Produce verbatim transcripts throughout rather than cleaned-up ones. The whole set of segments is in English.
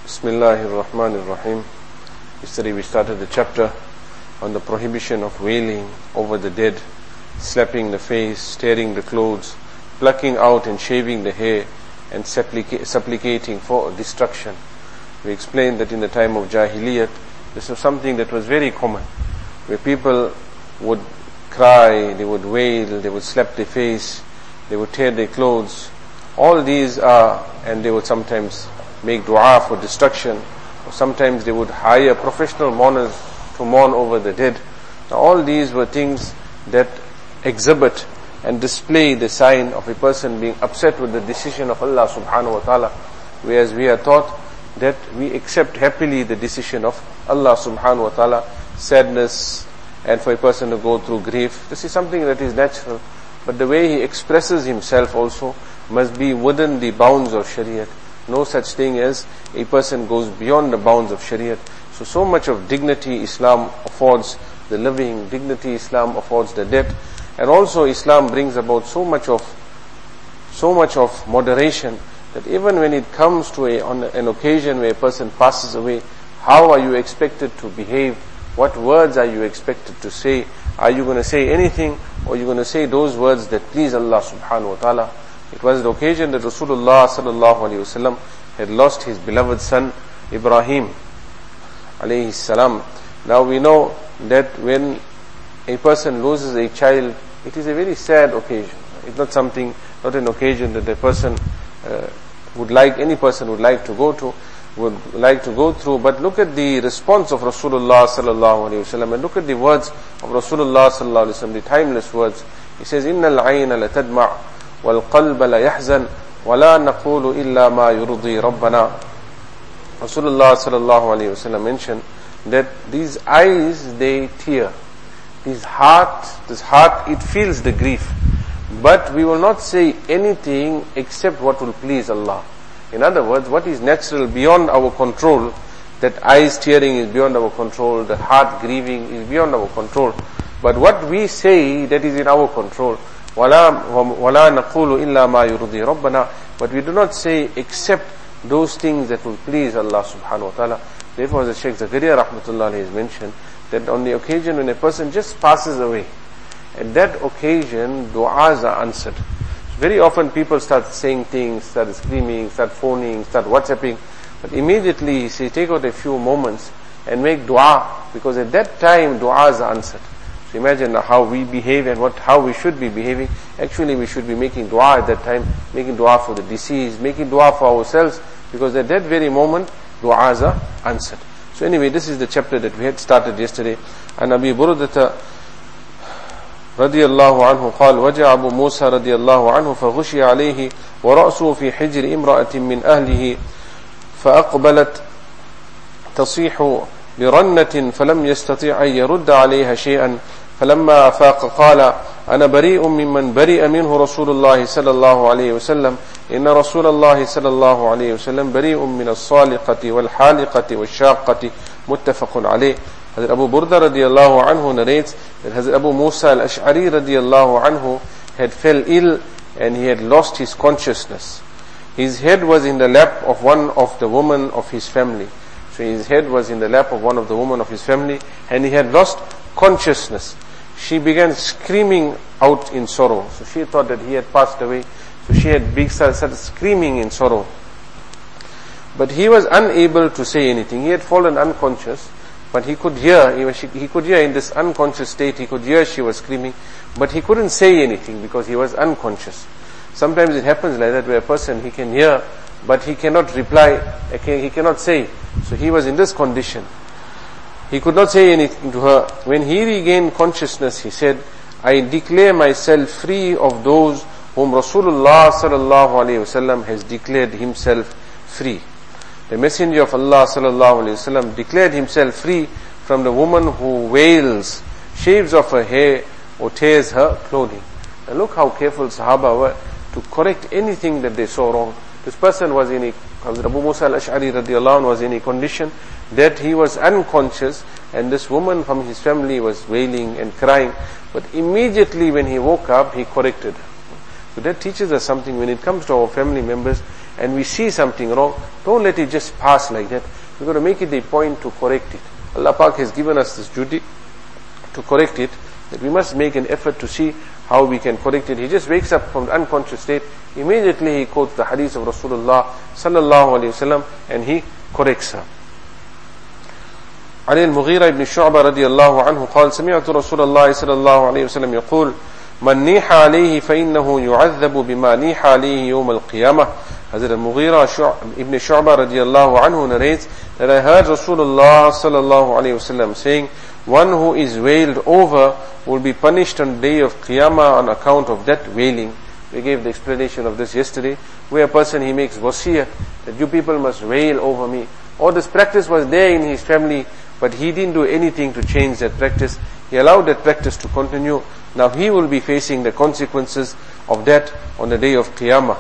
Bismillahir Rahmanir Rahim. Yesterday we started the chapter on the prohibition of wailing over the dead, slapping the face, tearing the clothes, plucking out and shaving the hair, and supplica- supplicating for destruction. We explained that in the time of Jahiliyyat, this was something that was very common, where people would cry, they would wail, they would slap their face, they would tear their clothes. All these are, and they would sometimes make dua for destruction, or sometimes they would hire professional mourners to mourn over the dead. Now all these were things that exhibit and display the sign of a person being upset with the decision of Allah subhanahu wa ta'ala, whereas we are taught that we accept happily the decision of Allah subhanahu wa ta'ala. Sadness, and for a person to go through grief, this is something that is natural, but the way he expresses himself also must be within the bounds of Shariat. No such thing as a person goes beyond the bounds of Shariat. So, so much of dignity Islam affords the living, dignity Islam affords the dead, and also Islam brings about so much of, so much of moderation, that even when it comes to a, on an occasion where a person passes away, how are you expected to behave? What words are you expected to say? Are you going to say anything, or are you going to say those words that please Allah subhanahu wa ta'ala? It was the occasion that Rasulullah sallallahu alayhi wasallam had lost his beloved son Ibrahim alayhi salam. Now we know that when a person loses a child, it is a very sad occasion. It's not something, not an occasion that a person uh, would like, any person would like to go to, would like to go through. But look at the response of Rasulullah sallallahu alayhi wasallam, and look at the words of Rasulullah sallallahu alayhi wasallam, the timeless words. He says, "Inna al-ayna la tadma' wal-qalba la yahzan wa la naqulu illa ma yurdi rabbana." Rasulullah sallallahu alayhi wasallam mentioned that these eyes, they tear, this heart, this heart, it feels the grief, but we will not say anything except what will please Allah. In other words, what is natural beyond our control, that eyes tearing is beyond our control, the heart grieving is beyond our control. But what we say, that is in our control. وَلَا نَقُولُ إِلَّا مَا يُرْضِي رَبَّنَا. But we do not say except those things that will please Allah subhanahu wa ta'ala. Therefore, as Shaykh Zakaria rahmatullah has mentioned, that on the occasion when a person just passes away, at that occasion, du'as are answered. Very often people start saying things, start screaming, start phoning, start WhatsApping, but immediately he says, take out a few moments and make dua, because at that time du'as are answered. So imagine how we behave and what how we should be behaving. Actually we should be making dua at that time, making dua for the deceased, making dua for ourselves, because at that very moment du'as are answered. So anyway, this is the chapter that we had started yesterday. And Abi Burdah رضي الله عنه قال وجاء أبو موسى رضي الله عنه فغشي عليه ورأسه في حجر امرأة من أهله فأقبلت تصيح برنة فلم يستطيع أن يرد عليها شيئا فلما أفاق قال أنا بريء ممن برئ منه رسول الله صلى الله عليه وسلم إن رسول الله صلى الله عليه وسلم بريء من الصالقة والحالقة والشاقة متفق عليه. Hazrat Abu Burda radiallahu anhu narrates that Hazrat Abu Musa al-Ash'ari radiallahu anhu had fell ill and he had lost his consciousness. His head was in the lap of one of the women of his family. So his head was in the lap of one of the women of his family, and he had lost consciousness. She began screaming out in sorrow. So she thought that he had passed away. So she had big started screaming in sorrow. But he was unable to say anything. He had fallen unconscious. But he could hear, he, was, he could hear in this unconscious state, he could hear she was screaming, but he couldn't say anything because he was unconscious. Sometimes it happens like that, where a person, he can hear, but he cannot reply, he cannot say. So he was in this condition. He could not say anything to her. When he regained consciousness, he said, I declare myself free of those whom Rasulullah sallallahu alayhi wasallam has declared himself free. The Messenger of Allah sallallahu alayhi wasallam declared himself free from the woman who wails, shaves off her hair, or tears her clothing. And look how careful Sahaba were to correct anything that they saw wrong. This person was in a, Hazrat Abu Musa al-Ash'ari radiallahu anhu was in a condition that he was unconscious, and this woman from his family was wailing and crying. But immediately when he woke up, he corrected her. So that teaches us something. When it comes to our family members, and we see something wrong, don't let it just pass like that. We've got to make it a point to correct it. Allah Pak has given us this duty to correct it, that we must make an effort to see how we can correct it. He just wakes up from the unconscious state, immediately he quotes the hadith of Rasulullah sallallahu alayhi wasallam and he corrects her. عن المغيرة بن شعبة رضي الله عنه قال سمعت رسول الله صلى الله عليه وسلم يقول من نيح عليه فإنه يعذب بما نيح عليه يوم القيامة. Hazrat al-Mughira ibn Shu'bah radiallahu anhu narrates that I heard Rasulullah sallallahu alayhi wasallam saying, one who is wailed over will be punished on the day of Qiyamah on account of that wailing. We gave the explanation of this yesterday, where a person, he makes wasiyat that you people must wail over me. Or this practice was there in his family, but he didn't do anything to change that practice. He allowed that practice to continue. Now he will be facing the consequences of that on the day of Qiyamah.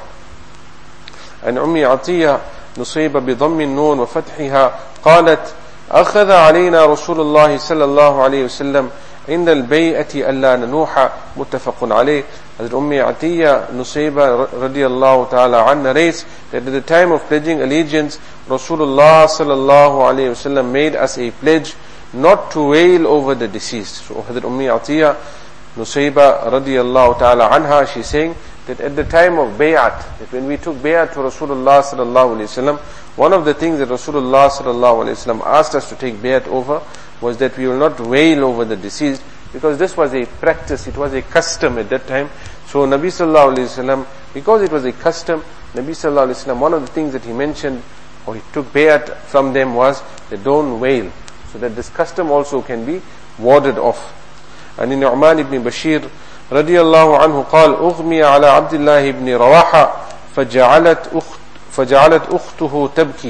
And Ummi Atiyya Nusayba بضم النون وفتحها قالت أخذ علينا رسول الله صلى الله عليه وسلم عند البيعة ألا ننوح متفق عليه. Hazrat Ummi Atiyya Nusayba radiallahu ta'ala an narrates that at the time of pledging allegiance, Rasulullah sallallahu alayhi wasallam made us a pledge not to wail over the deceased. So Hazrat Ummi Atiyya Nusayba radiallahu ta'ala anha, she's saying that at the time of bay'at, that when we took bay'at to Rasulullah sallallahu alayhi wasallam, one of the things that Rasulullah sallallahu alayhi wasallam asked us to take bay'at over was that we will not wail over the deceased, because this was a practice, it was a custom at that time. So Nabi sallallahu alayhi wasallam, because it was a custom, Nabi sallallahu alayhi wasallam, one of the things that he mentioned, or he took bay'at from them, was that don't wail, so that this custom also can be warded off. And in Nu'man ibn Bashir radiyallahu anhu قال أغمي على عبد الله بن رواحة فجعلت أخت فجعلت أخته تبكي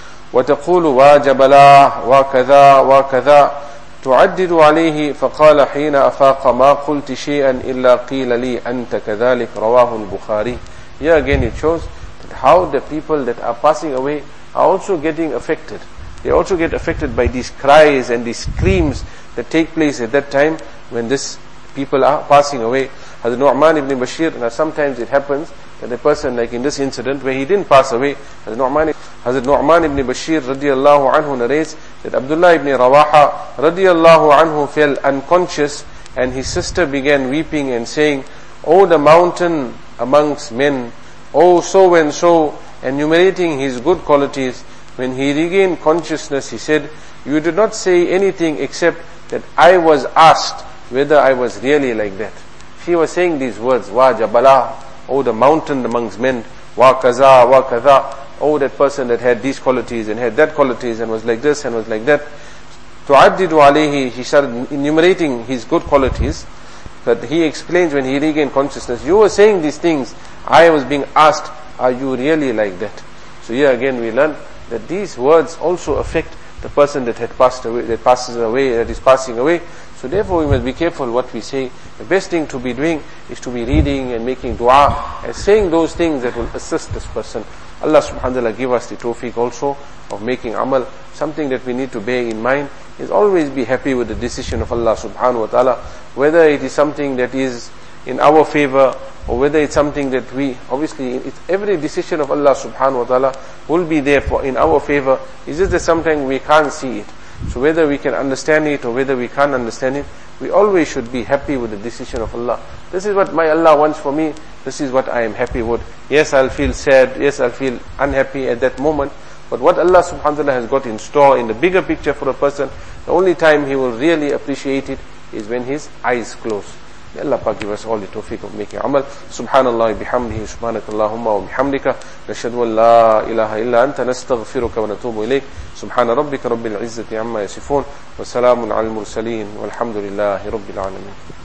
وتقول واجبلا وكذا وكذا تعدد عليه فقال حين أفاق ما قلت شيئا إلا قيل لي أنت كذلك رواه البخاري. Here again it shows that how the people that are passing away are also getting affected. They also get affected by these cries and these screams that take place at that time when this people are passing away. Hazrat Nu'man ibn Bashir, now sometimes it happens that a person, like in this incident where he didn't pass away, Hazrat Nu'man, Hazrat Nu'man ibn Bashir radiallahu anhu narrates that Abdullah ibn Rawaha radiallahu anhu fell unconscious and his sister began weeping and saying, "O the mountain amongst men, O so and so," and enumerating his good qualities. When he regained consciousness, he said, "You did not say anything except that I was asked whether I was really like that." She was saying these words, "Wa jabala," oh the mountain amongst men, "Wa kaza, wa kaza," oh that person that had these qualities and had that qualities and was like this and was like that. Tu'addidu alayhi, he started enumerating his good qualities. But he explains when he regained consciousness, "You were saying these things, I was being asked, are you really like that?" So here again we learn that these words also affect the person that had passed away, that passes away, that is passing away. So therefore we must be careful what we say. The best thing to be doing is to be reading and making dua and saying those things that will assist this person. Allah subhanahu wa ta'ala give us the tawfiq also of making amal. Something that we need to bear in mind is always be happy with the decision of Allah subhanahu wa ta'ala, whether it is something that is in our favor or whether it's something that we, obviously it's every decision of Allah subhanahu wa ta'ala will be there for in our favor. It's just that sometimes we can't see it. So whether we can understand it or whether we can't understand it, we always should be happy with the decision of Allah. This is what my Allah wants for me. This is what I am happy with. Yes, I'll feel sad. Yes, I'll feel unhappy at that moment. But what Allah subhanahu wa ta'ala has got in store in the bigger picture for a person, the only time he will really appreciate it is when his eyes close. May Allah Pak give us all the tawfiq of making amal. Subhanallah bihamdihi, subhanakallahumma wa bihamdika, nashhadu an la ilaha illa anta, nastaghfiruka wa natubu ilayk. Subhana rabbika rabbil izzati amma yasifun, wa salamun al mursaleen, walhamdulillahi rabbil alamin.